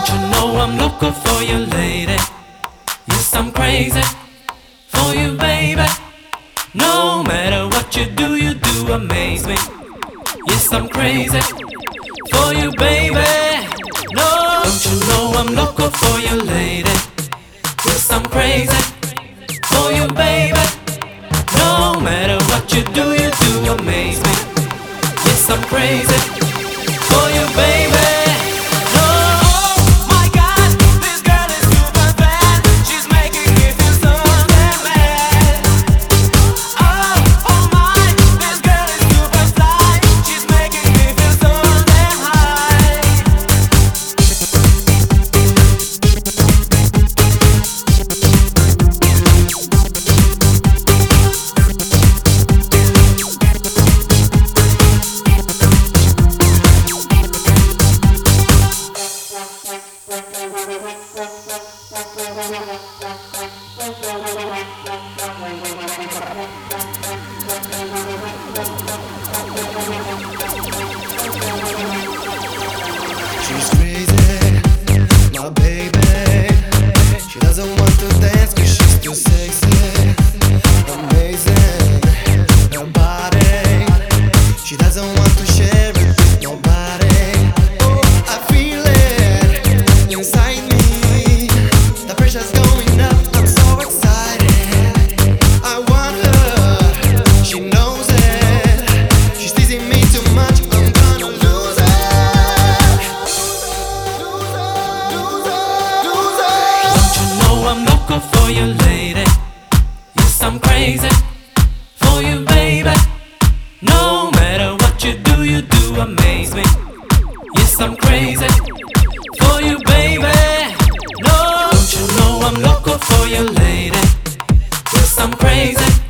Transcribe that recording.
Don't you know I'm local for you, lady? Yes, I'm crazy for you, baby. No matter what you do amaze me. Yes, I'm crazy for you, baby. No, don't you know I'm local for you, lady? Yes, I'm crazy for you, baby. No matter what you do amaze me. Yes, I'm crazy for you, baby. She's crazy, my baby. She doesn't want to dance 'cause she's too sexy. Amazing, her body. She doesn't want to share it with nobody. I feel it inside me. The pressure's going up, I'm so excited. I want her, she knows it. She's teasing me too much, I'm gonna lose it. I'm local for you, lady. Yes, I'm crazy for you, baby. No matter what you do amaze me. Yes, I'm crazy for you, baby. No, don't you know I'm local for you, lady? Yes, I'm crazy